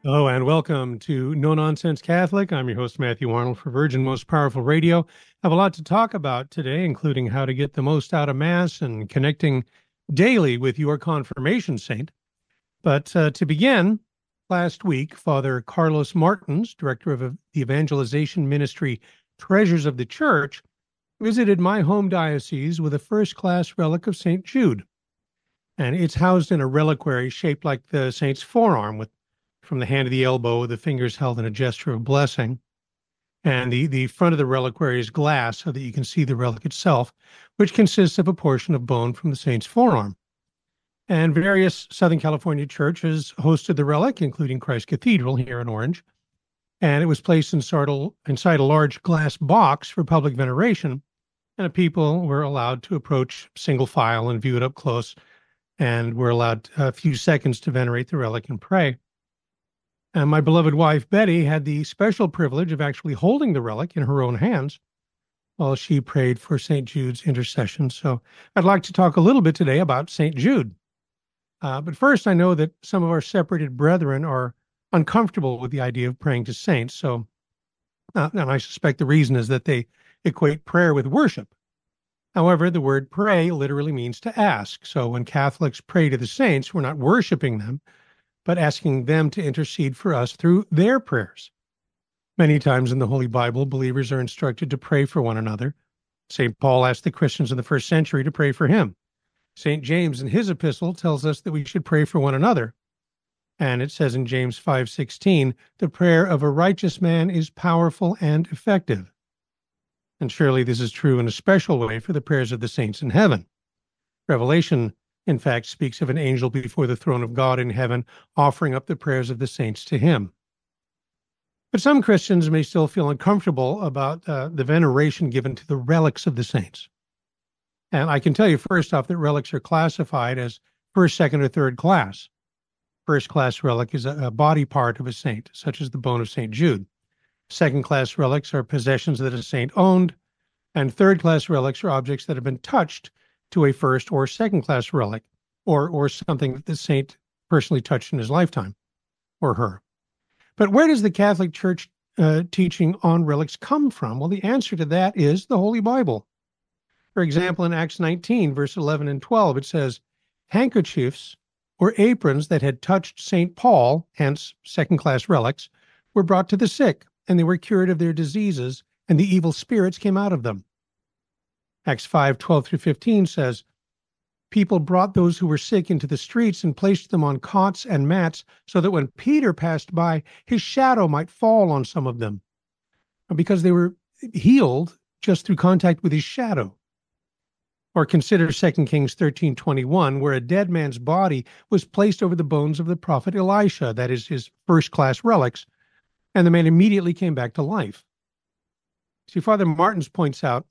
Hello and welcome to No Nonsense Catholic. I'm your host, Matthew Arnold for Virgin Most Powerful Radio. I have a lot to talk about today, including how to get the most out of Mass and connecting daily with your confirmation saint. But to begin, last week, Father Carlos Martins, director of the evangelization ministry Treasures of the Church, visited my home diocese with a first-class relic of St. Jude. And it's housed in a reliquary shaped like the saint's forearm, with from the hand to the elbow, the fingers held in a gesture of blessing. And the front of the reliquary is glass so that you can see the relic itself, which consists of a portion of bone from the saint's forearm. And various Southern California churches hosted the relic, including Christ Cathedral here in Orange. And it was placed inside a large glass box for public veneration. And people were allowed to approach single file and view it up close, and were allowed a few seconds to venerate the relic and pray. And my beloved wife, Betty, had the special privilege of actually holding the relic in her own hands while she prayed for St. Jude's intercession. So I'd like to talk a little bit today about St. Jude. But first, I know that some of our separated brethren are uncomfortable with the idea of praying to saints. So, and I suspect the reason is that they equate prayer with worship. However, the word pray literally means to ask. So when Catholics pray to the saints, we're not worshiping them, but asking them to intercede for us through their prayers. Many times in the Holy Bible, believers are instructed to pray for one another. St. Paul asked the Christians in the first century to pray for him. St. James in his epistle tells us that we should pray for one another. And it says in James 5:16, the prayer of a righteous man is powerful and effective. And surely this is true in a special way for the prayers of the saints in heaven. Revelation, in fact, speaks of an angel before the throne of God in heaven, offering up the prayers of the saints to him. But some Christians may still feel uncomfortable about the veneration given to the relics of the saints. And I can tell you first off that relics are classified as first, second, or third class. First class relic is a body part of a saint, such as the bone of St. Jude. Second class relics are possessions that a saint owned, and third class relics are objects that have been touched to a first or second class relic, or something that the saint personally touched in his lifetime, or her. But where does the Catholic Church teaching on relics come from? Well, the answer to that is the Holy Bible. For example, in Acts 19, verse 11 and 12, it says, handkerchiefs or aprons that had touched St. Paul, hence second-class relics, were brought to the sick, and they were cured of their diseases, and the evil spirits came out of them. Acts 5:12 through 15 says, people brought those who were sick into the streets and placed them on cots and mats so that when Peter passed by, his shadow might fall on some of them, because they were healed just through contact with his shadow. Or consider 2 Kings 13:21, where a dead man's body was placed over the bones of the prophet Elisha, that is his first-class relics, and the man immediately came back to life. See, Father Martins points out,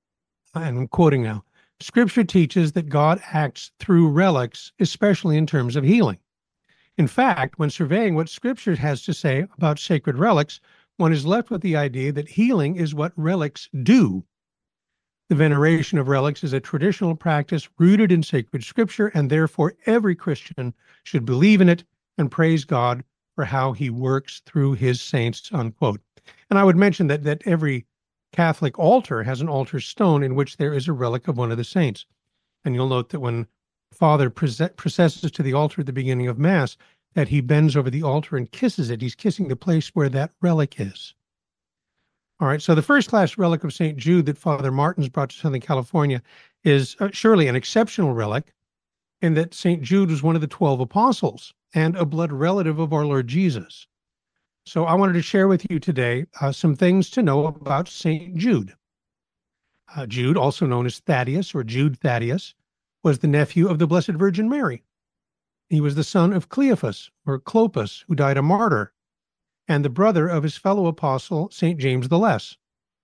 and I'm quoting now, Scripture teaches that God acts through relics, especially in terms of healing. In fact, when surveying what Scripture has to say about sacred relics, one is left with the idea that healing is what relics do. The veneration of relics is a traditional practice rooted in sacred Scripture, and therefore every Christian should believe in it and praise God for how he works through his saints, unquote. And I would mention that every Catholic altar has an altar stone in which there is a relic of one of the saints. And you'll note that when Father processes to the altar at the beginning of Mass, that he bends over the altar and kisses it. He's kissing the place where that relic is. All right, so the first-class relic of St. Jude that Father Martins brought to Southern California is surely an exceptional relic in that St. Jude was one of the 12 apostles and a blood relative of our Lord Jesus. So I wanted to share with you today some things to know about St. Jude. Jude, also known as Thaddeus or Jude Thaddeus, was the nephew of the Blessed Virgin Mary. He was the son of Cleophas or Clopas, who died a martyr, and the brother of his fellow apostle, St. James the Less.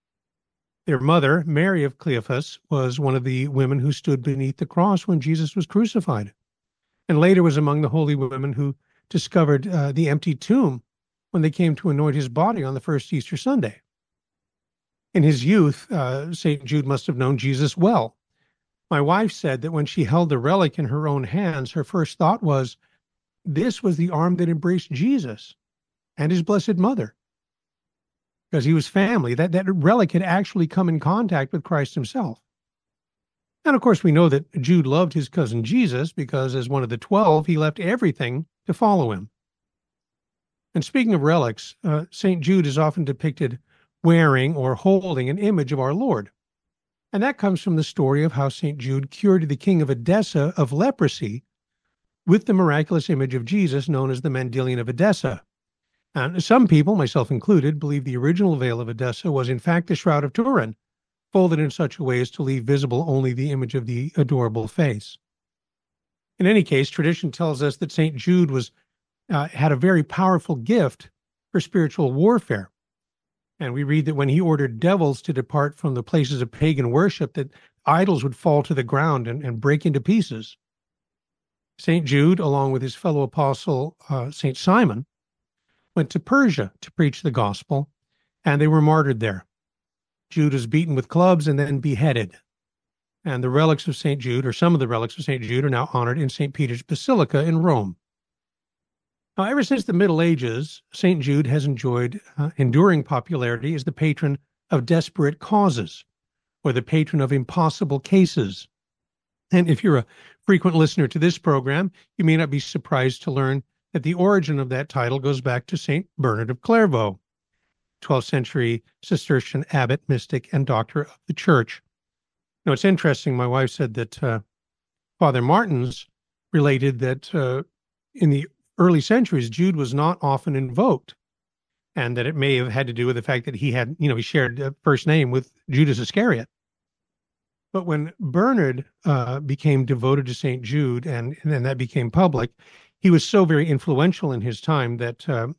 Their mother, Mary of Cleophas, was one of the women who stood beneath the cross when Jesus was crucified, and later was among the holy women who discovered the empty tomb when they came to anoint his body on the first Easter Sunday. In his youth, St. Jude must have known Jesus well. My wife said that when she held the relic in her own hands, her first thought was, this was the arm that embraced Jesus. and his Blessed Mother, because he was family. That relic had actually come in contact with Christ himself. And of course, we know that Jude loved his cousin Jesus because, as one of the 12, he left everything to follow him. And speaking of relics, St. Jude is often depicted wearing or holding an image of our Lord. And that comes from the story of how St. Jude cured the king of Edessa of leprosy with the miraculous image of Jesus known as the Mandylion of Edessa. And some people, myself included, believe the original veil of Edessa was in fact the Shroud of Turin, folded in such a way as to leave visible only the image of the adorable face. In any case, tradition tells us that St. Jude had a very powerful gift for spiritual warfare. And we read that when he ordered devils to depart from the places of pagan worship, that idols would fall to the ground and break into pieces. St. Jude, along with his fellow apostle, St. Simon, went to Persia to preach the gospel, and they were martyred there. Jude was beaten with clubs and then beheaded. And the relics of St. Jude, or some of the relics of St. Jude, are now honored in St. Peter's Basilica in Rome. Now, ever since the Middle Ages, St. Jude has enjoyed enduring popularity as the patron of desperate causes, or the patron of impossible cases. And if you're a frequent listener to this program, you may not be surprised to learn that the origin of that title goes back to St. Bernard of Clairvaux, 12th century Cistercian abbot, mystic, and doctor of the church. Now, it's interesting. My wife said that Father Martins related that in the early centuries, Jude was not often invoked, and that it may have had to do with the fact that he had, he shared a first name with Judas Iscariot. But when Bernard became devoted to St. Jude, and that became public, he was so very influential in his time that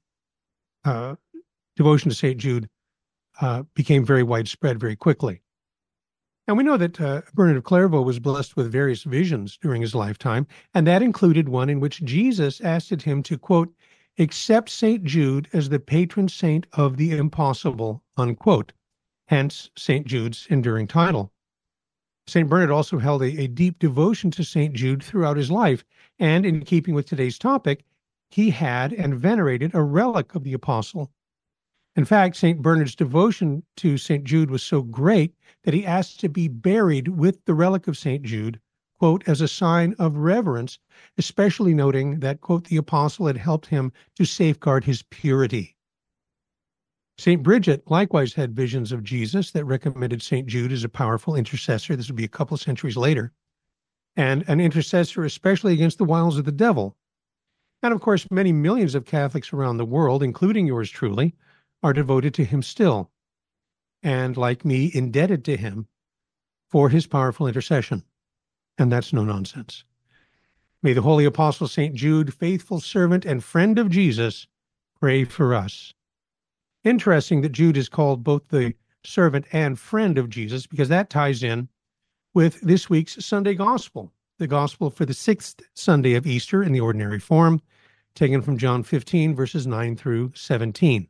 devotion to St. Jude became very widespread very quickly. And we know that Bernard of Clairvaux was blessed with various visions during his lifetime, and that included one in which Jesus asked him to, quote, accept St. Jude as the patron saint of the impossible, unquote, hence St. Jude's enduring title. St. Bernard also held a deep devotion to St. Jude throughout his life, and in keeping with today's topic, he had and venerated a relic of the apostle. In fact, St. Bernard's devotion to St. Jude was so great that he asked to be buried with the relic of St. Jude, quote, as a sign of reverence, especially noting that, quote, the apostle had helped him to safeguard his purity. St. Bridget likewise had visions of Jesus that recommended St. Jude as a powerful intercessor. This would be a couple of centuries later, and an intercessor especially against the wiles of the devil. And of course, many millions of Catholics around the world, including yours truly, are devoted to him still, and like me, indebted to him for his powerful intercession. And that's no nonsense. May the Holy Apostle St. Jude, faithful servant and friend of Jesus, pray for us. Interesting that Jude is called both the servant and friend of Jesus, because that ties in with this week's Sunday Gospel, the Gospel for the 6th Sunday of Easter in the ordinary form, taken from John 15, verses 9 through 17.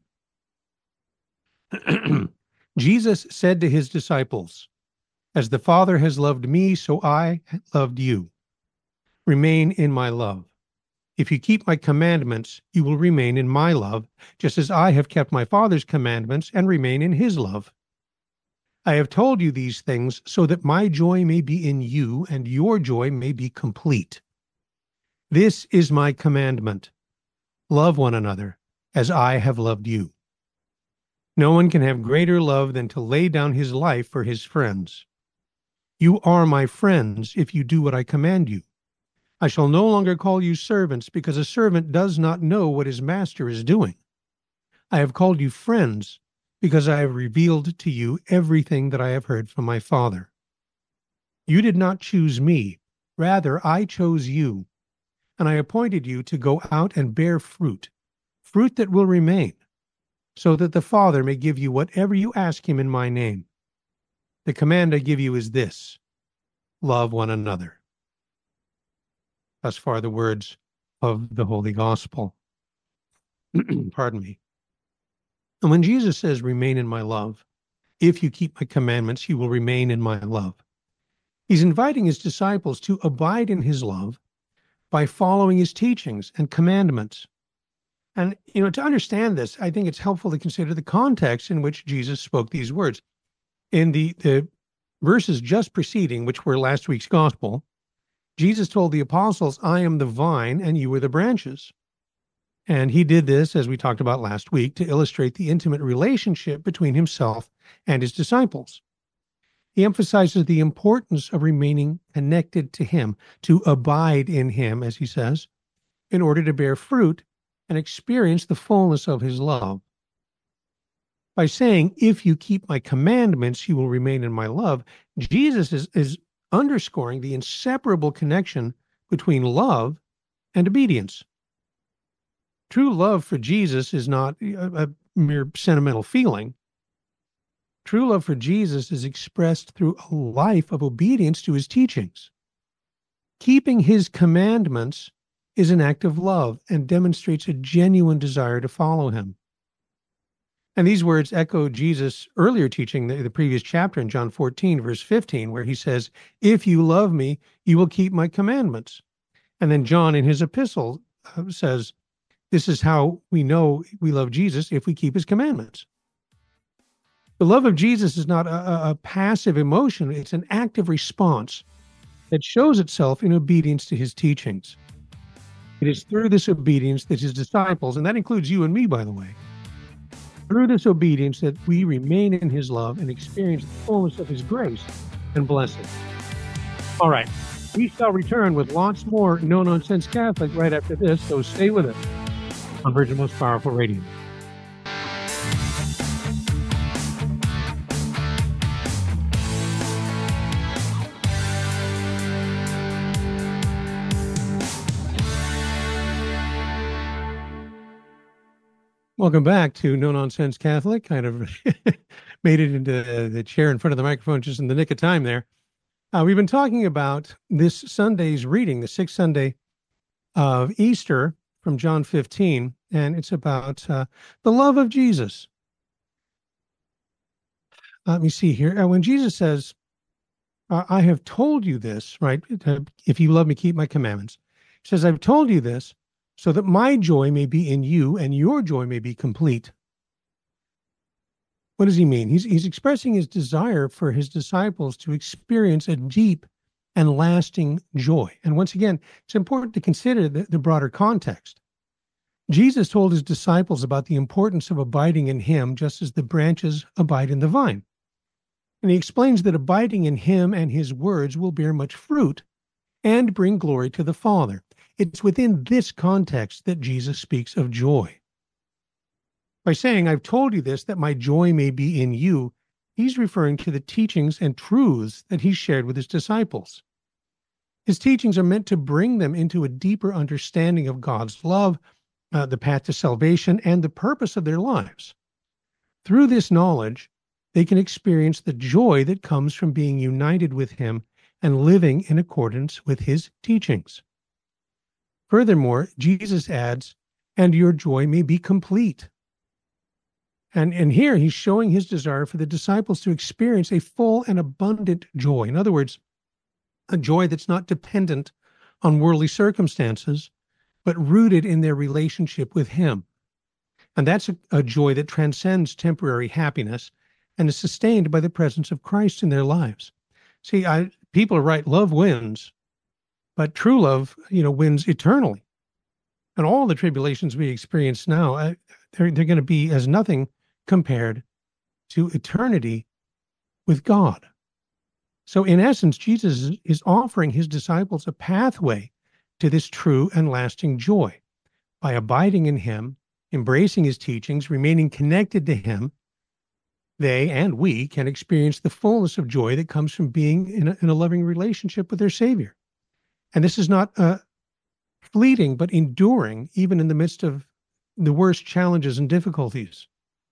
Jesus said to his disciples, as the Father has loved me, so I loved you. Remain in my love. If you keep my commandments, you will remain in my love, just as I have kept my Father's commandments and remain in his love. I have told you these things so that my joy may be in you and your joy may be complete. This is my commandment. Love one another as I have loved you. No one can have greater love than to lay down his life for his friends. You are my friends if you do what I command you. I shall no longer call you servants, because a servant does not know what his master is doing. I have called you friends, because I have revealed to you everything that I have heard from my Father. You did not choose me, rather I chose you, and I appointed you to go out and bear fruit, fruit that will remain, so that the Father may give you whatever you ask him in my name. The command I give you is this: love one another. Thus far the words of the Holy Gospel. Pardon me. And when Jesus says, remain in my love, if you keep my commandments, you will remain in my love, he's inviting his disciples to abide in his love by following his teachings and commandments. And, to understand this, I think it's helpful to consider the context in which Jesus spoke these words. In the verses just preceding, which were last week's gospel, Jesus told the apostles, I am the vine and you are the branches. And he did this, as we talked about last week, to illustrate the intimate relationship between himself and his disciples. He emphasizes the importance of remaining connected to him, to abide in him, as he says, in order to bear fruit and experience the fullness of his love. By saying, if you keep my commandments, you will remain in my love, Jesus is underscoring the inseparable connection between love and obedience. True love for Jesus is not a mere sentimental feeling. True love for Jesus is expressed through a life of obedience to his teachings. Keeping his commandments is an act of love and demonstrates a genuine desire to follow him. And these words echo Jesus' earlier teaching, the previous chapter in John 14, verse 15, where he says, if you love me, you will keep my commandments. And then John in his epistle says, this is how we know we love Jesus, if we keep his commandments. The love of Jesus is not a passive emotion. It's an active response that shows itself in obedience to his teachings. It is through this obedience that his disciples, and that includes you and me, by the way, through this obedience that we remain in his love and experience the fullness of his grace and blessing. All right. We shall return with lots more No Nonsense Catholic right after this, so stay with us on Virgin Most Powerful Radio. Welcome back to No Nonsense Catholic. Kind of made it into the chair in front of the microphone just in the nick of time there. We've been talking about this Sunday's reading, the sixth Sunday of Easter from John 15, and it's about the love of Jesus. Let me see here. When Jesus says, I have told you this, right? If you love me, keep my commandments. He says, I've told you this so that my joy may be in you and your joy may be complete. What does he mean? He's expressing his desire for his disciples to experience a deep and lasting joy. And once again, it's important to consider the broader context. Jesus told his disciples about the importance of abiding in him, just as the branches abide in the vine. And he explains that abiding in him and his words will bear much fruit and bring glory to the Father. It's within this context that Jesus speaks of joy. By saying, I've told you this, that my joy may be in you, he's referring to the teachings and truths that he shared with his disciples. His teachings are meant to bring them into a deeper understanding of God's love, the path to salvation, and the purpose of their lives. Through this knowledge, they can experience the joy that comes from being united with him and living in accordance with his teachings. Furthermore, Jesus adds, and your joy may be complete. And here he's showing his desire for the disciples to experience a full and abundant joy. In other words, a joy that's not dependent on worldly circumstances, but rooted in their relationship with him. And that's a joy that transcends temporary happiness and is sustained by the presence of Christ in their lives. See, people are right, love wins, but true love, wins eternally. And all the tribulations we experience now, they're going to be as nothing compared to eternity with God. So in essence, Jesus is offering his disciples a pathway to this true and lasting joy. By abiding in him, embracing his teachings, remaining connected to him, they and we can experience the fullness of joy that comes from being in a loving relationship with their Savior. And this is not fleeting, but enduring, even in the midst of the worst challenges and difficulties.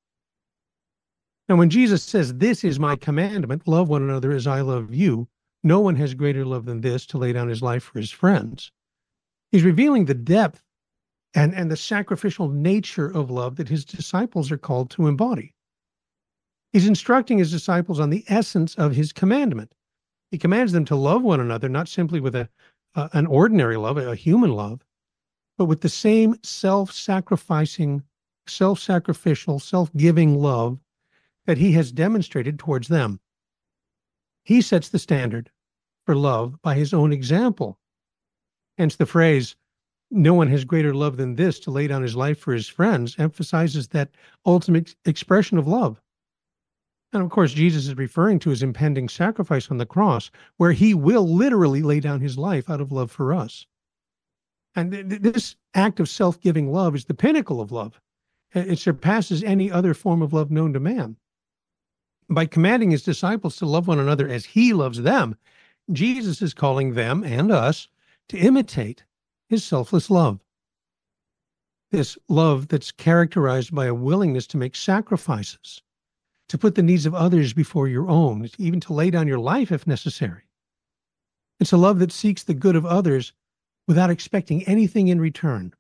Now, when Jesus says, this is my commandment, love one another as I love you, no one has greater love than this, to lay down his life for his friends. He's revealing the depth and the sacrificial nature of love that his disciples are called to embody. He's instructing his disciples on the essence of his commandment. He commands them to love one another, not simply with an ordinary love, a human love, but with the same self-sacrificing, self-sacrificial, self-giving love that he has demonstrated towards them. He sets the standard for love by his own example. Hence the phrase, "No one has greater love than this, to lay down his life for his friends," emphasizes that ultimate expression of love. And of course, Jesus is referring to his impending sacrifice on the cross, where he will literally lay down his life out of love for us. And this act of self-giving love is the pinnacle of love. It surpasses any other form of love known to man. By commanding his disciples to love one another as he loves them, Jesus is calling them and us to imitate his selfless love. This love that's characterized by a willingness to make sacrifices, to put the needs of others before your own, even to lay down your life if necessary. It's a love that seeks the good of others without expecting anything in return.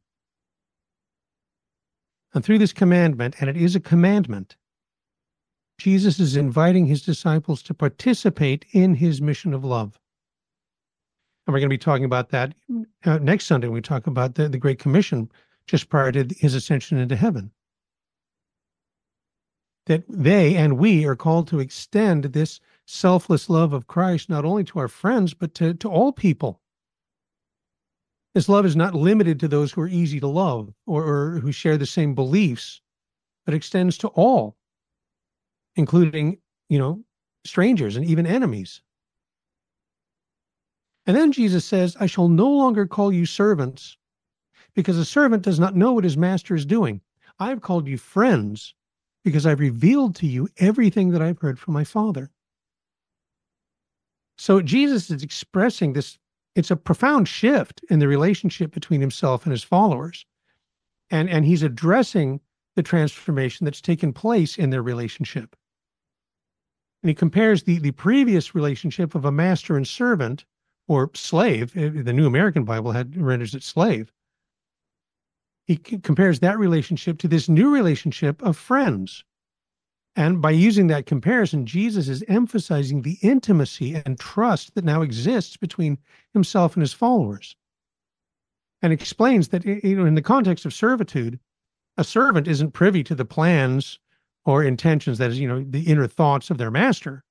And through this commandment, and it is a commandment, Jesus is inviting his disciples to participate in his mission of love. And we're going to be talking about that next Sunday when we talk about the Great Commission just prior to his ascension into heaven. That they and we are called to extend this selfless love of Christ not only to our friends, but to all people. This love is not limited to those who are easy to love or who share the same beliefs, but extends to all, including, strangers and even enemies. And then Jesus says, "I shall no longer call you servants, because a servant does not know what his master is doing. I have called you friends, because I've revealed to you everything that I've heard from my Father." So Jesus is expressing this. It's a profound shift in the relationship between himself and his followers. And he's addressing the transformation that's taken place in their relationship. And he compares the previous relationship of a master and servant, or slave. The New American Bible renders it slave. He compares that relationship to this new relationship of friends. And by using that comparison, Jesus is emphasizing the intimacy and trust that now exists between himself and his followers. And explains that, in the context of servitude, a servant isn't privy to the plans or intentions, that is, the inner thoughts of their master.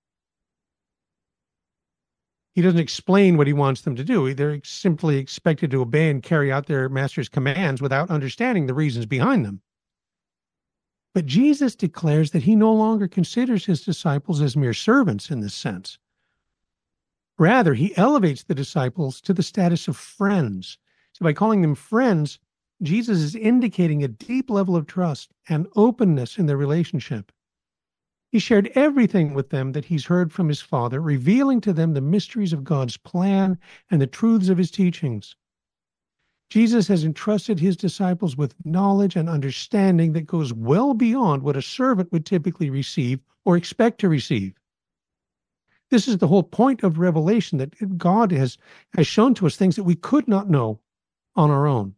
He doesn't explain what he wants them to do. They're simply expected to obey and carry out their master's commands without understanding the reasons behind them. But Jesus declares that he no longer considers his disciples as mere servants in this sense. Rather, he elevates the disciples to the status of friends. So by calling them friends, Jesus is indicating a deep level of trust and openness in their relationship. He shared everything with them that he's heard from his Father, revealing to them the mysteries of God's plan and the truths of his teachings. Jesus has entrusted his disciples with knowledge and understanding that goes well beyond what a servant would typically receive or expect to receive. This is the whole point of revelation, that God has shown to us things that we could not know on our own.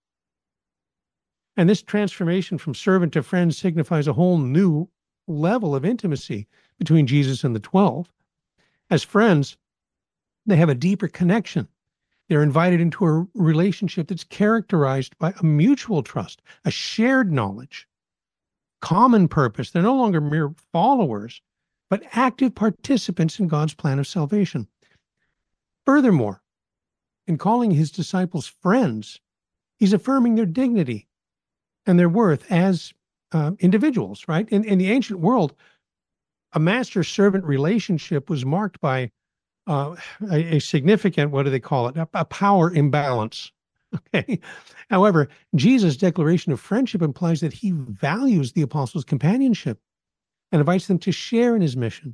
And this transformation from servant to friend signifies a whole new level of intimacy between Jesus and the 12. As friends, they have a deeper connection. They're invited into a relationship that's characterized by a mutual trust, a shared knowledge, common purpose. They're no longer mere followers, but active participants in God's plan of salvation. Furthermore, in calling his disciples friends, he's affirming their dignity and their worth as individuals, right? In the ancient world, a master-servant relationship was marked by a significant, what do they call it? A power imbalance. Okay. However, Jesus' declaration of friendship implies that he values the apostles' companionship and invites them to share in his mission.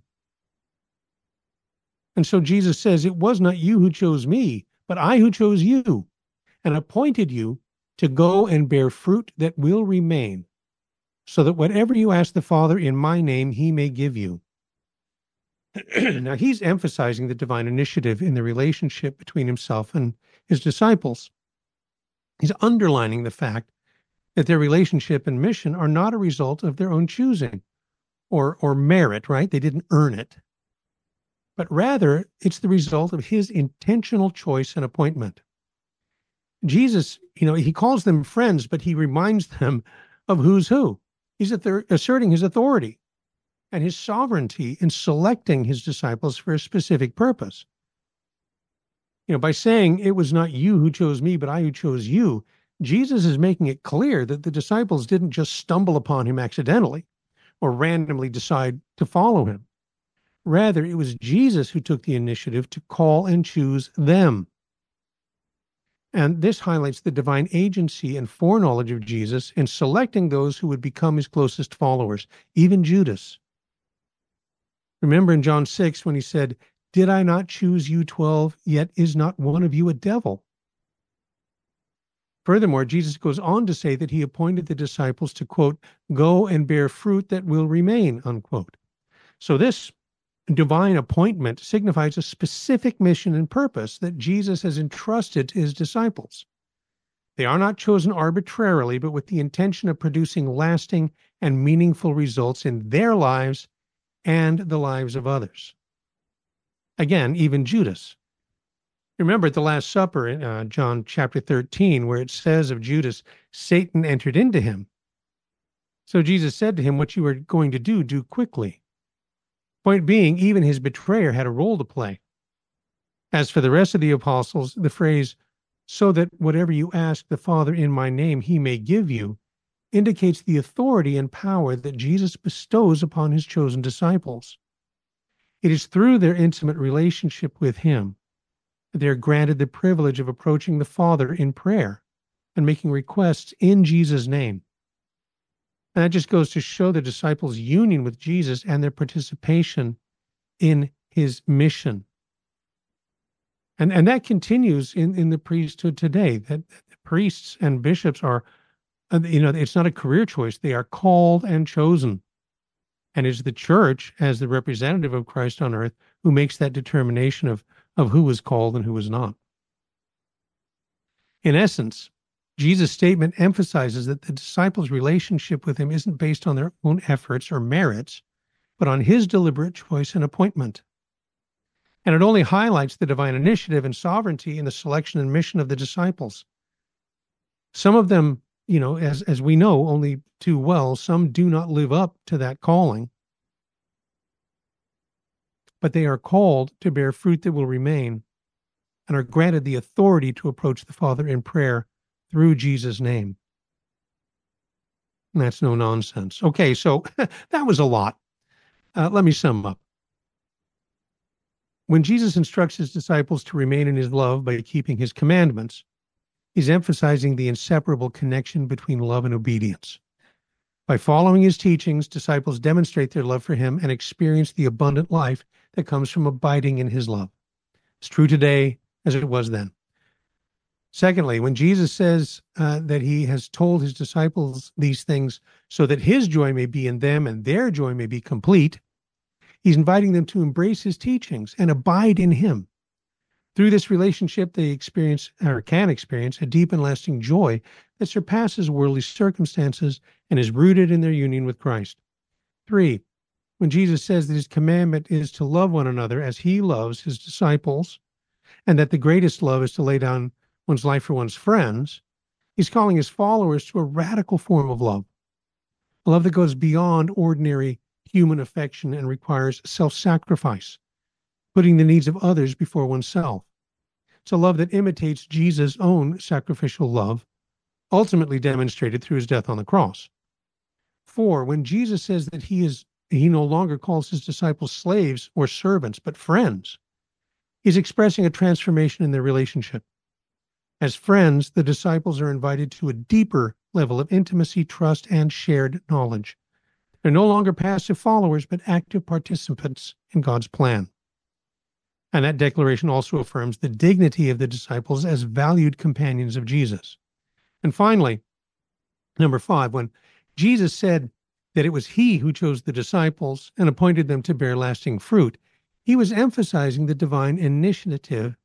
And so Jesus says, "It was not you who chose me, but I who chose you and appointed you to go and bear fruit that will remain, so that whatever you ask the Father in my name, he may give you." Now, he's emphasizing the divine initiative in the relationship between himself and his disciples. He's underlining the fact that their relationship and mission are not a result of their own choosing or merit, right? They didn't earn it. But rather, it's the result of his intentional choice and appointment. Jesus, he calls them friends, but he reminds them of who's who. He's asserting his authority and his sovereignty in selecting his disciples for a specific purpose. By saying, "It was not you who chose me, but I who chose you," Jesus is making it clear that the disciples didn't just stumble upon him accidentally or randomly decide to follow him. Rather, it was Jesus who took the initiative to call and choose them. And this highlights the divine agency and foreknowledge of Jesus in selecting those who would become his closest followers, even Judas. Remember in John 6 when he said, "Did I not choose you 12, yet is not one of you a devil?" Furthermore, Jesus goes on to say that he appointed the disciples to, quote, "go and bear fruit that will remain," unquote. So this divine appointment signifies a specific mission and purpose that Jesus has entrusted to his disciples. They are not chosen arbitrarily, but with the intention of producing lasting and meaningful results in their lives and the lives of others. Again, even Judas. Remember at the Last Supper in John chapter 13, where it says of Judas, "Satan entered into him." So Jesus said to him, "What you are going to do, do quickly." Point being, even his betrayer had a role to play. As for the rest of the apostles, the phrase, "so that whatever you ask the Father in my name, he may give you," indicates the authority and power that Jesus bestows upon his chosen disciples. It is through their intimate relationship with him that they are granted the privilege of approaching the Father in prayer and making requests in Jesus' name. And that just goes to show the disciples' union with Jesus and their participation in his mission. And that continues in the priesthood today, that priests and bishops are, it's not a career choice. They are called and chosen. And it's the church, as the representative of Christ on earth, who makes that determination of who was called and who was not. In essence, Jesus' statement emphasizes that the disciples' relationship with him isn't based on their own efforts or merits, but on his deliberate choice and appointment. And it only highlights the divine initiative and sovereignty in the selection and mission of the disciples. Some of them, as we know only too well, some do not live up to that calling. But they are called to bear fruit that will remain and are granted the authority to approach the Father in prayer through Jesus' name. And that's no nonsense. Okay, so that was a lot. Let me sum up. When Jesus instructs his disciples to remain in his love by keeping his commandments, he's emphasizing the inseparable connection between love and obedience. By following his teachings, disciples demonstrate their love for him and experience the abundant life that comes from abiding in his love. It's true today as it was then. Secondly, when Jesus says that he has told his disciples these things so that his joy may be in them and their joy may be complete, he's inviting them to embrace his teachings and abide in him. Through this relationship, they experience or can experience a deep and lasting joy that surpasses worldly circumstances and is rooted in their union with Christ. 3, when Jesus says that his commandment is to love one another as he loves his disciples, and that the greatest love is to lay down one's life for one's friends, he's calling his followers to a radical form of love, a love that goes beyond ordinary human affection and requires self-sacrifice, putting the needs of others before oneself. It's a love that imitates Jesus' own sacrificial love, ultimately demonstrated through his death on the cross. 4, when Jesus says that he no longer calls his disciples slaves or servants, but friends, he's expressing a transformation in their relationship. As friends, the disciples are invited to a deeper level of intimacy, trust, and shared knowledge. They're no longer passive followers, but active participants in God's plan. And that declaration also affirms the dignity of the disciples as valued companions of Jesus. And finally, number 5, when Jesus said that it was he who chose the disciples and appointed them to bear lasting fruit, he was emphasizing the divine initiative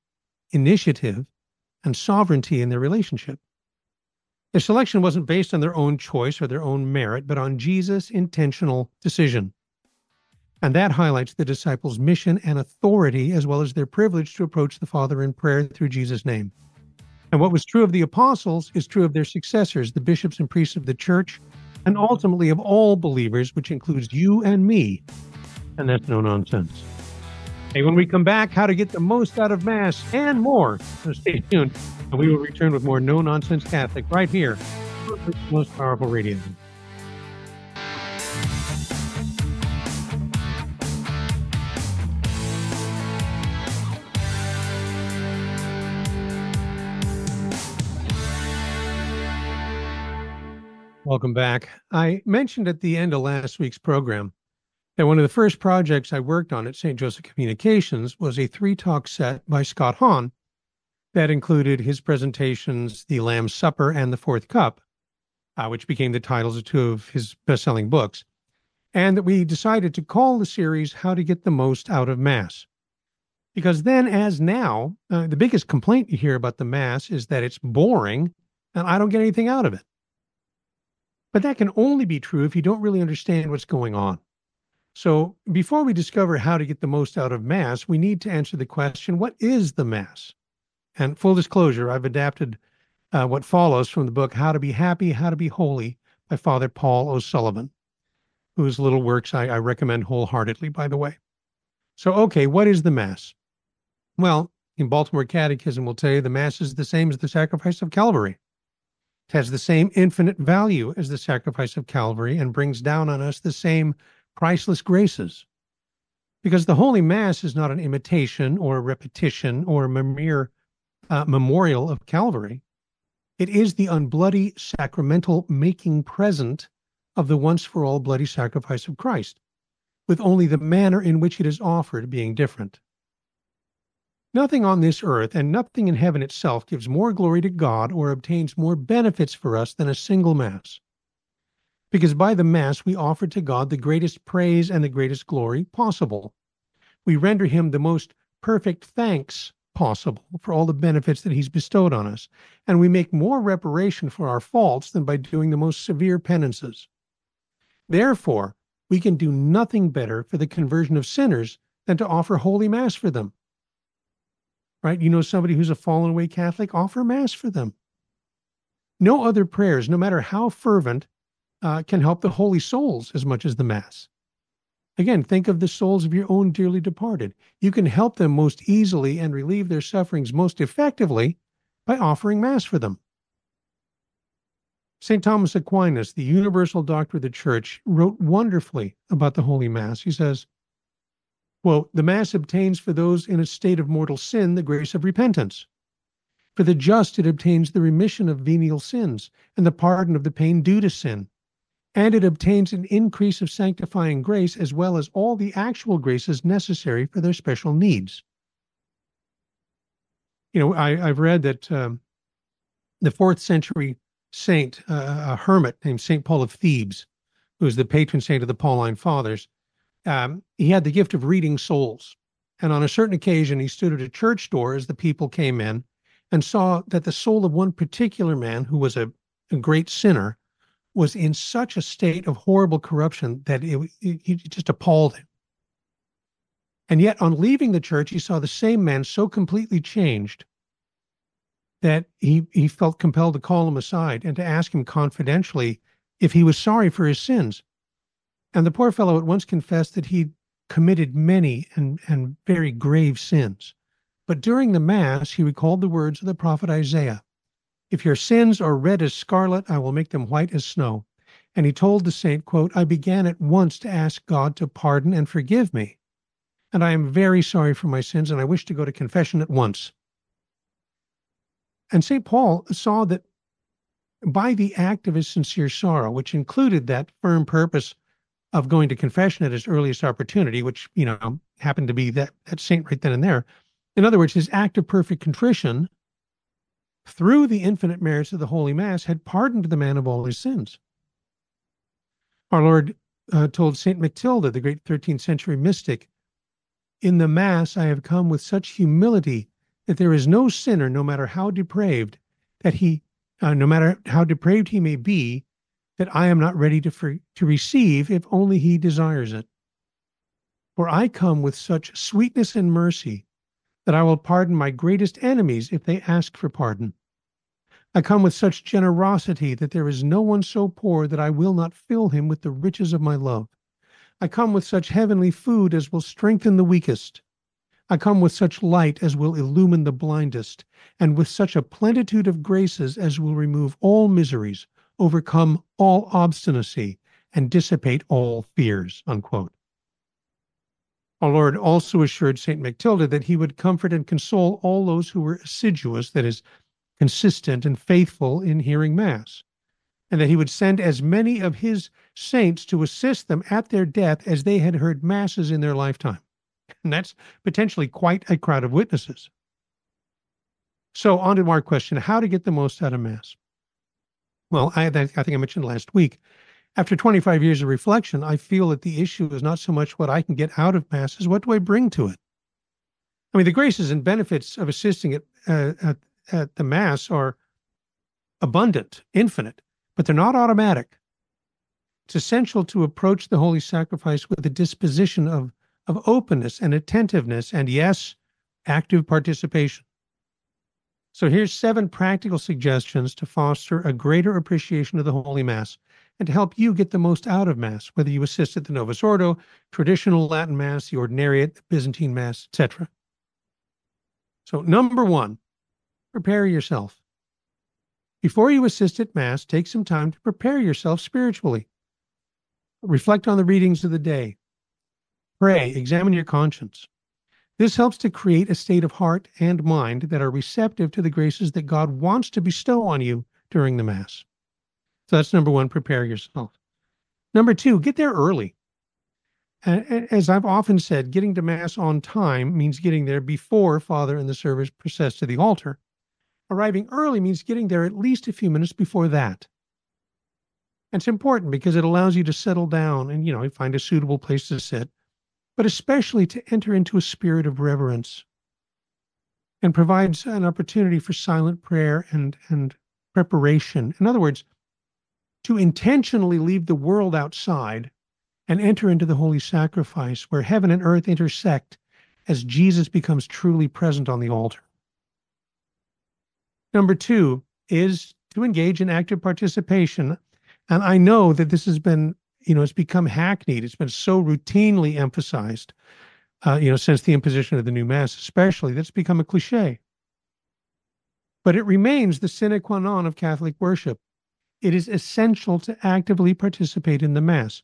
and sovereignty in their relationship. Their selection wasn't based on their own choice or their own merit, but on Jesus' intentional decision. And that highlights the disciples' mission and authority, as well as their privilege to approach the Father in prayer through Jesus' name. And what was true of the apostles is true of their successors, the bishops and priests of the church, and ultimately of all believers, which includes you and me. And that's no nonsense. Hey, when we come back, how to get the most out of Mass and more. So stay tuned, and we will return with more No Nonsense Catholic right here on Most Powerful Radio. Welcome back. I mentioned at the end of last week's program that one of the first projects I worked on at St. Joseph Communications was a 3-talk set by Scott Hahn that included his presentations, The Lamb's Supper and The Fourth Cup, which became the titles of 2 of his best-selling books, and that we decided to call the series How to Get the Most Out of Mass. Because then, as now, the biggest complaint you hear about the Mass is that it's boring and I don't get anything out of it. But that can only be true if you don't really understand what's going on. So before we discover how to get the most out of Mass, we need to answer the question, what is the Mass? And full disclosure, I've adapted what follows from the book, How to Be Happy, How to Be Holy by Father Paul O'Sullivan, whose little works I recommend wholeheartedly, by the way. So, okay, what is the Mass? Well, in Baltimore Catechism will tell you the Mass is the same as the sacrifice of Calvary. It has the same infinite value as the sacrifice of Calvary and brings down on us the same priceless graces. Because the Holy Mass is not an imitation or a repetition or a mere memorial of Calvary. It is the unbloody sacramental making present of the once-for-all bloody sacrifice of Christ, with only the manner in which it is offered being different. Nothing on this earth and nothing in heaven itself gives more glory to God or obtains more benefits for us than a single Mass. Because by the Mass we offer to God the greatest praise and the greatest glory possible. We render him the most perfect thanks possible for all the benefits that he's bestowed on us, and we make more reparation for our faults than by doing the most severe penances. Therefore, we can do nothing better for the conversion of sinners than to offer Holy Mass for them. Right? You know somebody who's a fallen away Catholic, offer Mass for them. No other prayers, no matter how fervent, can help the holy souls as much as the Mass. Again, think of the souls of your own dearly departed. You can help them most easily and relieve their sufferings most effectively by offering Mass for them. St. Thomas Aquinas, the universal doctor of the Church, wrote wonderfully about the Holy Mass. He says, quote, "The Mass obtains for those in a state of mortal sin the grace of repentance. For the just it obtains the remission of venial sins and the pardon of the pain due to sin. And it obtains an increase of sanctifying grace as well as all the actual graces necessary for their special needs." You know, I've read that the 4th century saint, a hermit named St. Paul of Thebes, who was the patron saint of the Pauline Fathers, he had the gift of reading souls. And on a certain occasion, he stood at a church door as the people came in and saw that the soul of one particular man who was a great sinner was in such a state of horrible corruption that it just appalled him. And yet, on leaving the church, he saw the same man so completely changed that he felt compelled to call him aside and to ask him confidentially if he was sorry for his sins. And the poor fellow at once confessed that he'd committed many and very grave sins. But during the Mass, he recalled the words of the prophet Isaiah, "If your sins are red as scarlet, I will make them white as snow." And he told the saint, quote, "I began at once to ask God to pardon and forgive me. And I am very sorry for my sins, and I wish to go to confession at once." And St. Paul saw that by the act of his sincere sorrow, which included that firm purpose of going to confession at his earliest opportunity, which, you know, happened to be that saint right then and there. In other words, his act of perfect contrition, through the infinite merits of the Holy Mass, had pardoned the man of all his sins. Our Lord told St. Matilda, the great 13th century mystic, "In the Mass I have come with such humility that there is no sinner, no matter how depraved, no matter how depraved he may be, that I am not ready to receive if only he desires it. For I come with such sweetness and mercy that I will pardon my greatest enemies if they ask for pardon. I come with such generosity that there is no one so poor that I will not fill him with the riches of my love. I come with such heavenly food as will strengthen the weakest. I come with such light as will illumine the blindest, and with such a plenitude of graces as will remove all miseries, overcome all obstinacy, and dissipate all fears." Unquote. Our Lord also assured St. Matilda that he would comfort and console all those who were assiduous, that is, consistent and faithful in hearing Mass, and that he would send as many of his saints to assist them at their death as they had heard Masses in their lifetime. And that's potentially quite a crowd of witnesses. So on to our question, how to get the most out of Mass. Well, I think I mentioned last week, after 25 years of reflection, I feel that the issue is not so much what I can get out of Mass as what do I bring to it. I mean, the graces and benefits of assisting at the Mass are abundant, infinite, but they're not automatic. It's essential to approach the Holy Sacrifice with a disposition of openness and attentiveness and, yes, active participation. So here's 7 practical suggestions to foster a greater appreciation of the Holy Mass and to help you get the most out of Mass, whether you assist at the Novus Ordo, traditional Latin Mass, the Ordinariate, the Byzantine Mass, etc. So number 1, prepare yourself. Before you assist at Mass, take some time to prepare yourself spiritually. Reflect on the readings of the day. Pray, examine your conscience. This helps to create a state of heart and mind that are receptive to the graces that God wants to bestow on you during the Mass. So that's number 1, prepare yourself. Number 2, get there early. As I've often said, getting to Mass on time means getting there before Father and the service process to the altar. Arriving early means getting there at least a few minutes before that. And it's important because it allows you to settle down and, find a suitable place to sit, but especially to enter into a spirit of reverence, and provides an opportunity for silent prayer and preparation. In other words, to intentionally leave the world outside and enter into the Holy Sacrifice where heaven and earth intersect as Jesus becomes truly present on the altar. Number 2 is to engage in active participation. And I know that this has been, it's become hackneyed. It's been so routinely emphasized, since the imposition of the new Mass, especially, that's become a cliche. But it remains the sine qua non of Catholic worship. It is essential to actively participate in the Mass.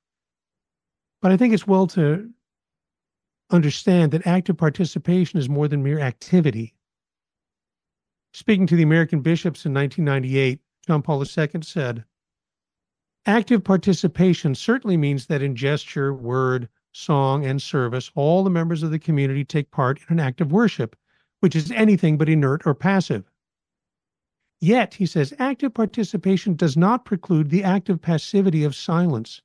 But I think it's well to understand that active participation is more than mere activity. Speaking to the American bishops in 1998, John Paul II said, "Active participation certainly means that in gesture, word, song, and service, all the members of the community take part in an act of worship, which is anything but inert or passive. Yet," he says, "active participation does not preclude the active passivity of silence,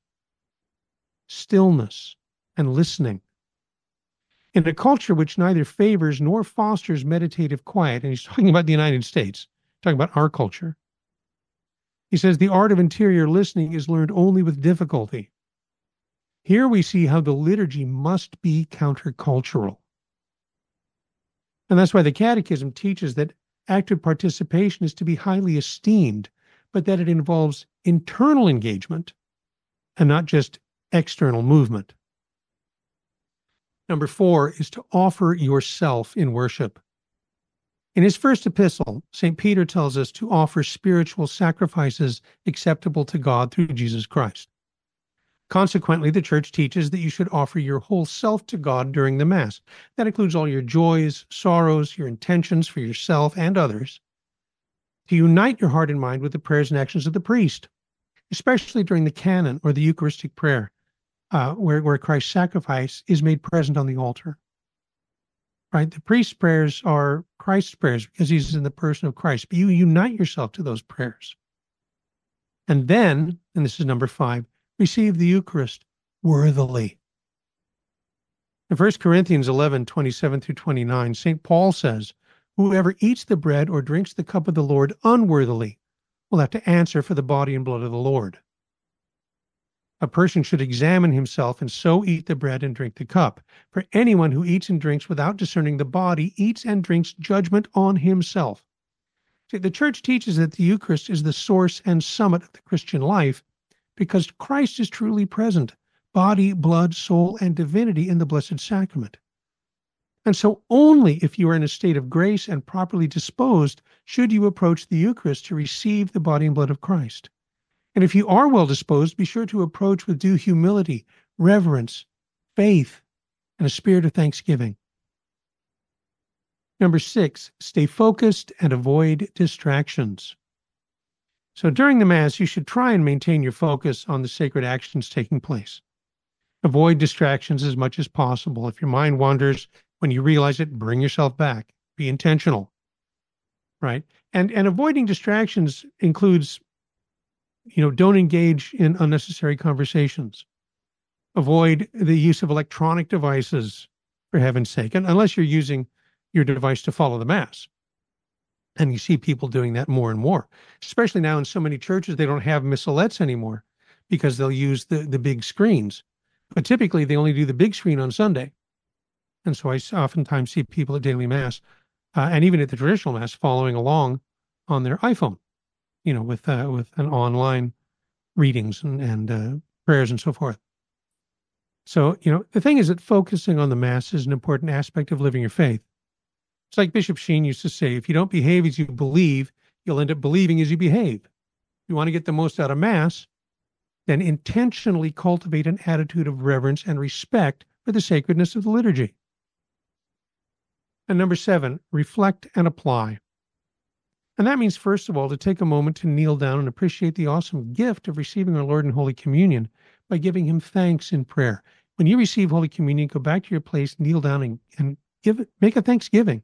stillness, and listening. In a culture which neither favors nor fosters meditative quiet," and he's talking about the United States, talking about our culture, he says, "the art of interior listening is learned only with difficulty. Here we see how the liturgy must be countercultural." And that's why the Catechism teaches that active participation is to be highly esteemed, but that it involves internal engagement and not just external movement. Number 4 is to offer yourself in worship. In his first epistle, St. Peter tells us to offer spiritual sacrifices acceptable to God through Jesus Christ. Consequently, the Church teaches that you should offer your whole self to God during the Mass. That includes all your joys, sorrows, your intentions for yourself and others, to unite your heart and mind with the prayers and actions of the priest, especially during the canon or the Eucharistic prayer, where Christ's sacrifice is made present on the altar. Right? The priest's prayers are Christ's prayers because he's in the person of Christ, but you unite yourself to those prayers. And then, and this is number 5, receive the Eucharist worthily. In 1 Corinthians 11:27-29, St. Paul says, "Whoever eats the bread or drinks the cup of the Lord unworthily will have to answer for the body and blood of the Lord." A person should examine himself and so eat the bread and drink the cup. For anyone who eats and drinks without discerning the body eats and drinks judgment on himself. See, the church teaches that the Eucharist is the source and summit of the Christian life because Christ is truly present, body, blood, soul, and divinity in the Blessed Sacrament. And so only if you are in a state of grace and properly disposed should you approach the Eucharist to receive the body and blood of Christ. And if you are well disposed, be sure to approach with due humility, reverence, faith, and a spirit of thanksgiving. Number 6, stay focused and avoid distractions. So during the Mass, you should try and maintain your focus on the sacred actions taking place. Avoid distractions as much as possible. If your mind wanders, when you realize it, bring yourself back. Be intentional, right? And avoiding distractions includes, don't engage in unnecessary conversations. Avoid the use of electronic devices, for heaven's sake, unless you're using your device to follow the Mass. And you see people doing that more and more, especially now in so many churches, they don't have missalettes anymore because they'll use the big screens. But typically, they only do the big screen on Sunday. And so I oftentimes see people at daily Mass, and even at the traditional Mass, following along on their iPhone, with an online readings and prayers and so forth. So, the thing is that focusing on the Mass is an important aspect of living your faith. It's like Bishop Sheen used to say, if you don't behave as you believe, you'll end up believing as you behave. If you want to get the most out of Mass, then intentionally cultivate an attitude of reverence and respect for the sacredness of the liturgy. And number 7, reflect and apply. And that means, first of all, to take a moment to kneel down and appreciate the awesome gift of receiving our Lord in Holy Communion by giving him thanks in prayer. When you receive Holy Communion, go back to your place, kneel down and make a thanksgiving.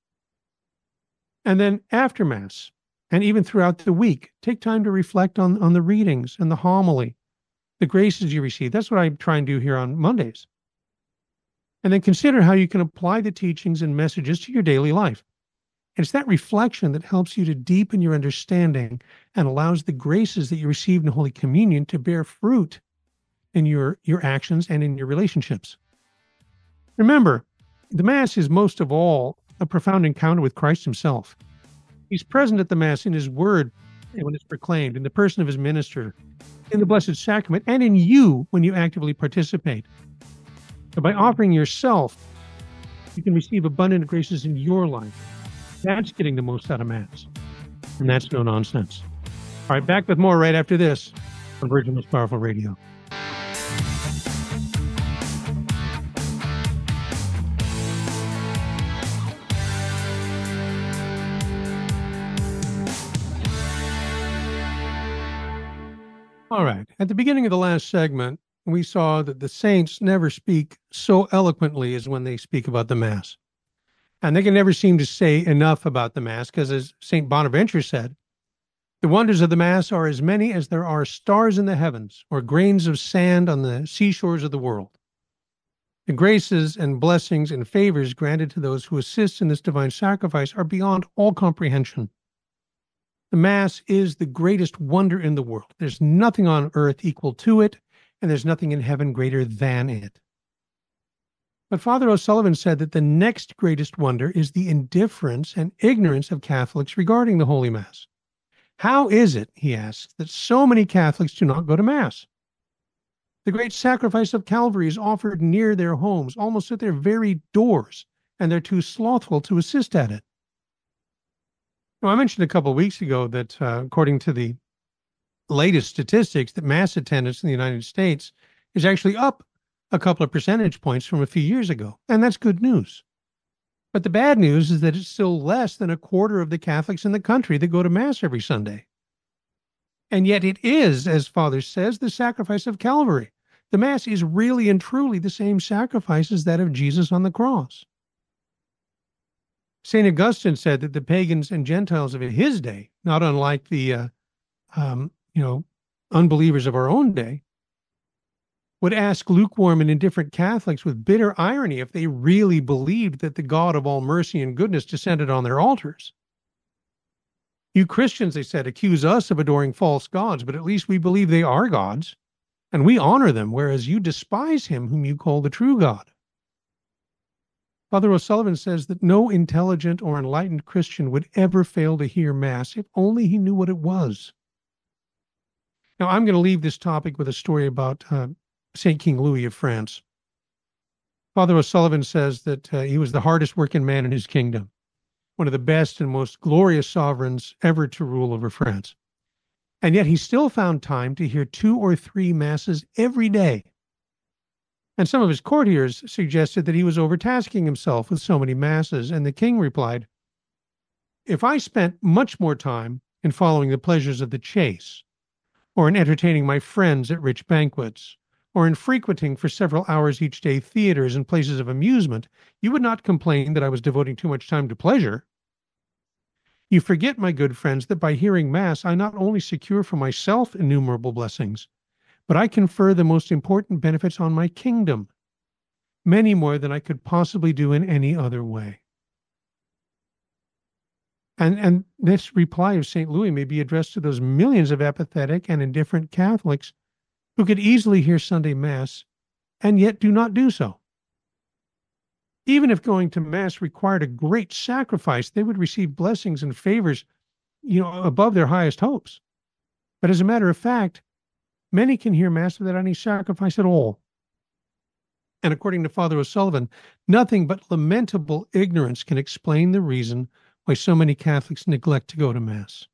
And then after Mass, and even throughout the week, take time to reflect on the readings and the homily, the graces you receive. That's what I try and do here on Mondays. And then consider how you can apply the teachings and messages to your daily life. And it's that reflection that helps you to deepen your understanding and allows the graces that you receive in Holy Communion to bear fruit in your actions and in your relationships. Remember, the Mass is most of all a profound encounter with Christ himself. He's present at the Mass in his word when it's proclaimed, in the person of his minister, in the Blessed Sacrament, and in you when you actively participate. So by offering yourself, you can receive abundant graces in your life. That's getting the most out of Mass. And that's no nonsense. All right, back with more right after this on Virgin Most Powerful Radio. All right. At the beginning of the last segment, we saw that the saints never speak so eloquently as when they speak about the Mass. And they can never seem to say enough about the Mass because, as St. Bonaventure said, the wonders of the Mass are as many as there are stars in the heavens or grains of sand on the seashores of the world. The graces and blessings and favors granted to those who assist in this divine sacrifice are beyond all comprehension. The Mass is the greatest wonder in the world. There's nothing on earth equal to it, and there's nothing in heaven greater than it. But Father O'Sullivan said that the next greatest wonder is the indifference and ignorance of Catholics regarding the Holy Mass. How is it, he asks, that so many Catholics do not go to Mass? The great sacrifice of Calvary is offered near their homes, almost at their very doors, and they're too slothful to assist at it. Now, I mentioned a couple of weeks ago that according to the latest statistics, that Mass attendance in the United States is actually up a couple of percentage points from a few years ago, and that's good news. But the bad news is that it's still less than a quarter of the Catholics in the country that go to Mass every Sunday. And yet it is, as Father says, the sacrifice of Calvary. The Mass is really and truly the same sacrifice as that of Jesus on the cross. St. Augustine said that the pagans and Gentiles of his day, not unlike the unbelievers of our own day, would ask lukewarm and indifferent Catholics with bitter irony if they really believed that the God of all mercy and goodness descended on their altars. You Christians, they said, accuse us of adoring false gods, but at least we believe they are gods, and we honor them, whereas you despise him whom you call the true God. Father O'Sullivan says that no intelligent or enlightened Christian would ever fail to hear Mass if only he knew what it was. Now, I'm going to leave this topic with a story about St. King Louis of France. Father O'Sullivan says that he was the hardest working man in his kingdom, one of the best and most glorious sovereigns ever to rule over France. And yet he still found time to hear 2 or 3 masses every day. And some of his courtiers suggested that he was overtasking himself with so many masses, and the king replied, "If I spent much more time in following the pleasures of the chase, or in entertaining my friends at rich banquets, or in frequenting for several hours each day theaters and places of amusement, you would not complain that I was devoting too much time to pleasure. You forget, my good friends, that by hearing Mass, I not only secure for myself innumerable blessings, but I confer the most important benefits on my kingdom, many more than I could possibly do in any other way." And this reply of St. Louis may be addressed to those millions of apathetic and indifferent Catholics who could easily hear Sunday Mass and yet do not do so. Even if going to Mass required a great sacrifice, they would receive blessings and favors, above their highest hopes. But as a matter of fact, many can hear Mass without any sacrifice at all. And according to Father O'Sullivan, nothing but lamentable ignorance can explain the reason why so many Catholics neglect to go to Mass.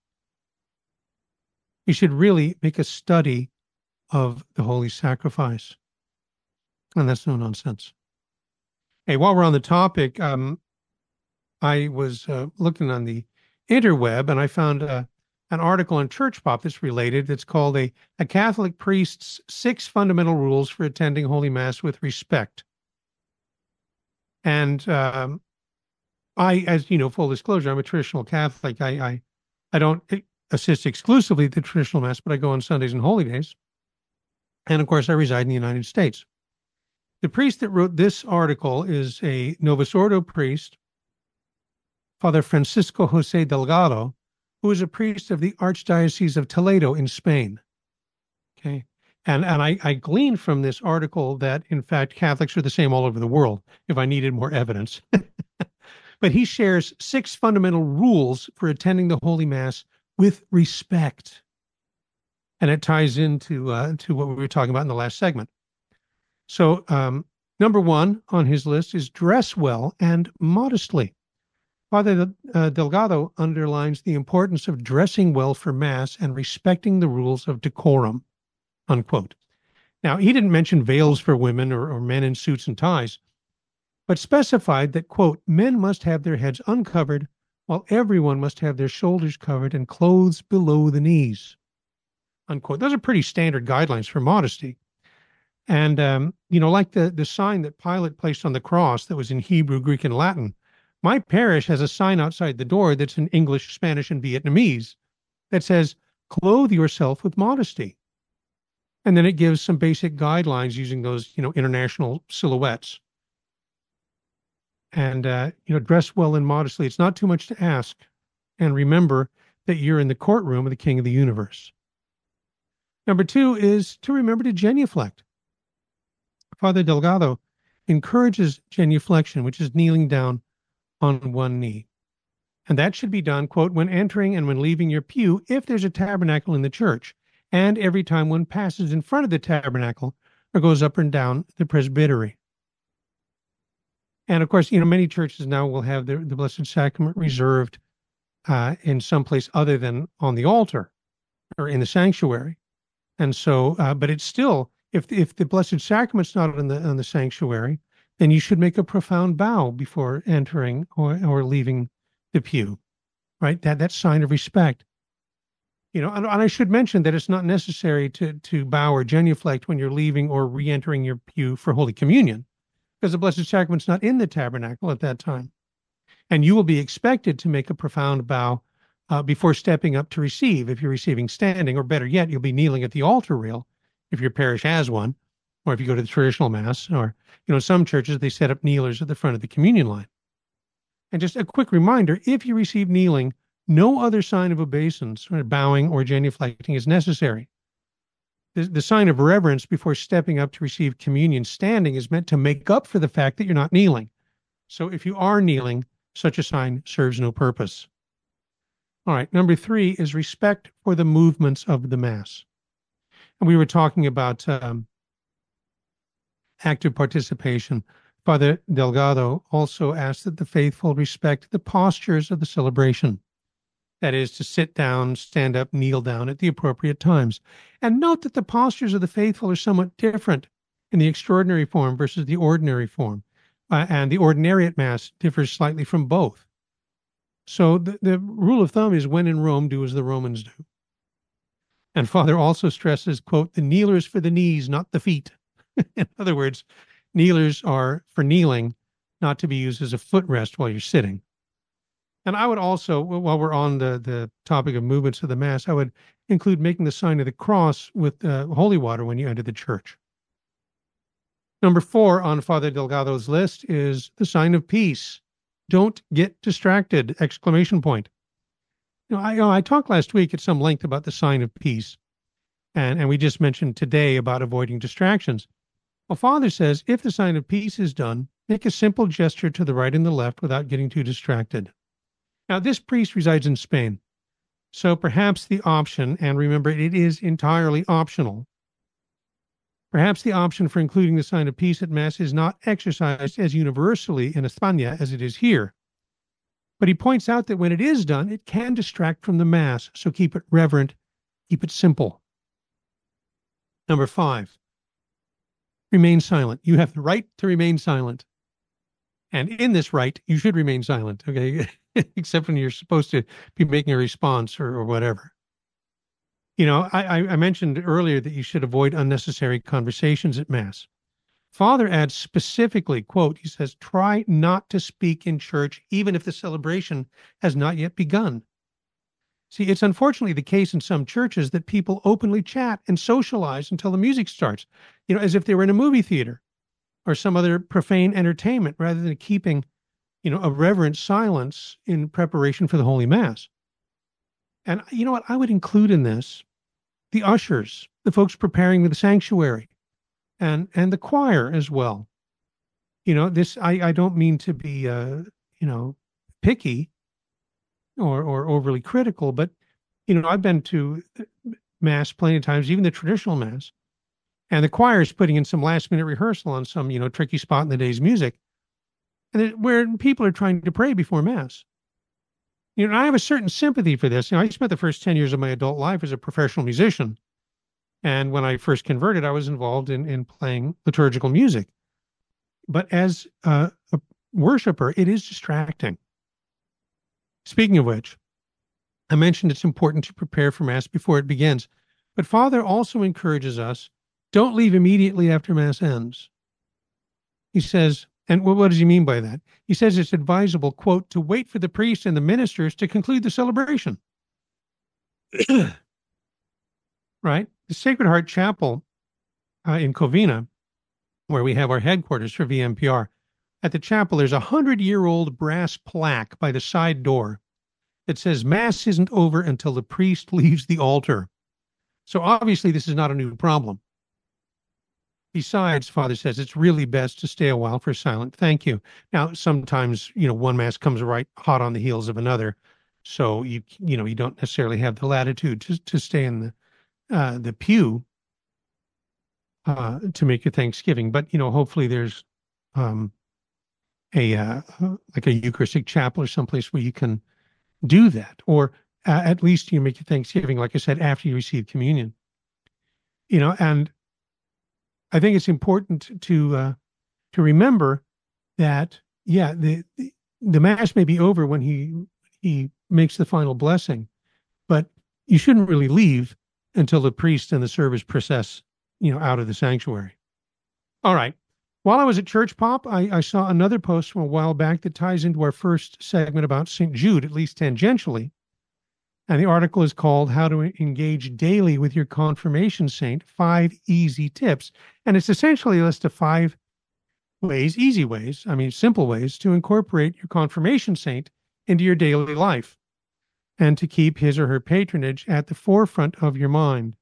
We should really make a study of the Holy Sacrifice. And that's no nonsense. Hey, while we're on the topic, I was looking on the interweb and I found an article on Church Pop that's related. It's called a Catholic Priest's 6 Fundamental Rules for Attending Holy Mass with Respect. And as you know, full disclosure, I'm a traditional Catholic. I don't assist exclusively at the traditional Mass, but I go on Sundays and holy days. And of course, I reside in the United States. The priest that wrote this article is a Novus Ordo priest, Father Francisco Jose Delgado, who is a priest of the Archdiocese of Toledo in Spain. Okay. And I gleaned from this article that, in fact, Catholics are the same all over the world, if I needed more evidence. But he shares 6 fundamental rules for attending the Holy Mass with respect. And it ties into to what we were talking about in the last segment. So number 1 on his list is dress well and modestly. Father Delgado underlines the importance of dressing well for Mass and respecting the rules of decorum, unquote. Now, he didn't mention veils for women or men in suits and ties, but specified that, quote, men must have their heads uncovered, while everyone must have their shoulders covered and clothes below the knees, unquote. Those are pretty standard guidelines for modesty. And, like the sign that Pilate placed on the cross that was in Hebrew, Greek, and Latin, my parish has a sign outside the door that's in English, Spanish, and Vietnamese that says, "Clothe yourself with modesty." And then it gives some basic guidelines using those, international silhouettes. And, dress well and modestly. It's not too much to ask. And remember that you're in the courtroom of the King of the universe. Number 2 is to remember to genuflect. Father Delgado encourages genuflection, which is kneeling down on one knee. And that should be done, quote, when entering and when leaving your pew, if there's a tabernacle in the church, and every time one passes in front of the tabernacle or goes up and down the presbytery. And of course, many churches now will have the Blessed Sacrament reserved in some place other than on the altar or in the sanctuary. And so, but it's still, if the Blessed Sacrament's not on the sanctuary, then you should make a profound bow before entering or leaving the pew, right? That's sign of respect. And I should mention that it's not necessary to bow or genuflect when you're leaving or re-entering your pew for Holy Communion, because the Blessed Sacrament's not in the tabernacle at that time. And you will be expected to make a profound bow before stepping up to receive, if you're receiving standing, or better yet, you'll be kneeling at the altar rail if your parish has one, or if you go to the traditional Mass, or, some churches, they set up kneelers at the front of the communion line. And just a quick reminder, if you receive kneeling, no other sign of obeisance, or bowing or genuflecting is necessary. The sign of reverence before stepping up to receive communion standing is meant to make up for the fact that you're not kneeling. So if you are kneeling, such a sign serves no purpose. All right, number 3 is respect for the movements of the Mass. And we were talking about active participation. Father Delgado also asked that the faithful respect the postures of the celebration. That is, to sit down, stand up, kneel down at the appropriate times. And note that the postures of the faithful are somewhat different in the extraordinary form versus the ordinary form. And the ordinariate Mass differs slightly from both. So the rule of thumb is when in Rome, do as the Romans do. And Father also stresses, quote, the kneelers for the knees, not the feet. In other words, kneelers are for kneeling, not to be used as a footrest while you're sitting. And I would also, while we're on the topic of movements of the Mass, I would include making the sign of the cross with holy water when you enter the church. Number 4 on Father Delgado's list is the sign of peace. Don't get distracted! Exclamation point. I talked last week at some length about the sign of peace, and we just mentioned today about avoiding distractions. Well, Father says if the sign of peace is done, make a simple gesture to the right and the left without getting too distracted. Now, this priest resides in Spain, so perhaps the option, and remember, it is entirely optional, perhaps the option for including the sign of peace at Mass is not exercised as universally in España as it is here. But he points out that when it is done, it can distract from the Mass, so keep it reverent, keep it simple. Number 5, remain silent. You have the right to remain silent. And in this right, you should remain silent, okay? Except when you're supposed to be making a response or whatever. I mentioned earlier that you should avoid unnecessary conversations at Mass. Father adds specifically, quote, he says, try not to speak in church even if the celebration has not yet begun. See, it's unfortunately the case in some churches that people openly chat and socialize until the music starts, as if they were in a movie theater or some other profane entertainment rather than keeping, a reverent silence in preparation for the Holy Mass. And you know what? I would include in this the ushers, the folks preparing the sanctuary, and the choir as well. I don't mean to be, picky or overly critical, but, I've been to Mass plenty of times, even the traditional Mass, and the choir is putting in some last minute rehearsal on some, tricky spot in the day's music, and where people are trying to pray before Mass. I have a certain sympathy for this. I spent the first 10 years of my adult life as a professional musician. And when I first converted, I was involved in playing liturgical music. But as a worshiper, it is distracting. Speaking of which, I mentioned it's important to prepare for Mass before it begins. But Father also encourages us, don't leave immediately after Mass ends. He says, and what does he mean by that? He says it's advisable, quote, to wait for the priest and the ministers to conclude the celebration. Right? The Sacred Heart Chapel in Covina, where we have our headquarters for VMPR, at the chapel, there's a 100-year-old brass plaque by the side door that says Mass isn't over until the priest leaves the altar. So obviously this is not a new problem. Besides, Father says it's really best to stay a while for silent thank you. Now, sometimes, one Mass comes right hot on the heels of another. So you don't necessarily have the latitude to stay in the pew to make your Thanksgiving. But, hopefully there's like a Eucharistic chapel or someplace where you can do that. Or at least you make your Thanksgiving, like I said, after you receive communion. And I think it's important to remember that, the Mass may be over when he makes the final blessing, but you shouldn't really leave until the priest and the service process, out of the sanctuary. All right. While I was at Church Pop, I saw another post from a while back that ties into our first segment about St. Jude, at least tangentially. And the article is called How to Engage Daily with Your Confirmation Saint, 5 Easy Tips. And it's essentially a list of 5 simple ways to incorporate your confirmation saint into your daily life and to keep his or her patronage at the forefront of your mind.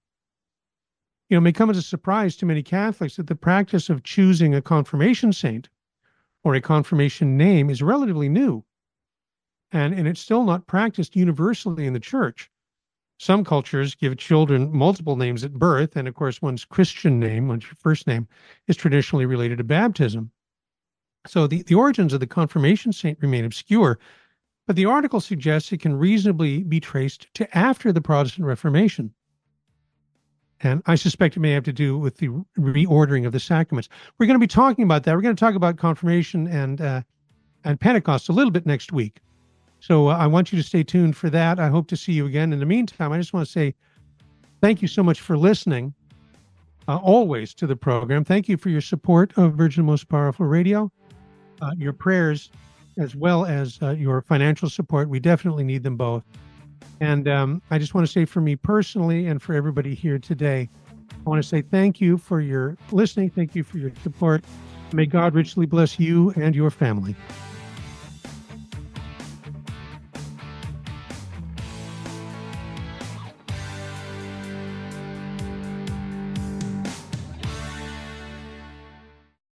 It may come as a surprise to many Catholics that the practice of choosing a confirmation saint or a confirmation name is relatively new, and it's still not practiced universally in the church. Some cultures give children multiple names at birth, and of course, one's Christian name, one's first name, is traditionally related to baptism. So the origins of the confirmation saint remain obscure, but the article suggests it can reasonably be traced to after the Protestant Reformation. And I suspect it may have to do with the reordering of the sacraments. We're going to be talking about that. We're going to talk about confirmation and Pentecost a little bit next week. So I want you to stay tuned for that. I hope to see you again. In the meantime, I just want to say thank you so much for listening always to the program. Thank you for your support of Virgin Most Powerful Radio, your prayers, as well as your financial support. We definitely need them both. And I just want to say, for me personally and for everybody here today, I want to say thank you for your listening. Thank you for your support. May God richly bless you and your family.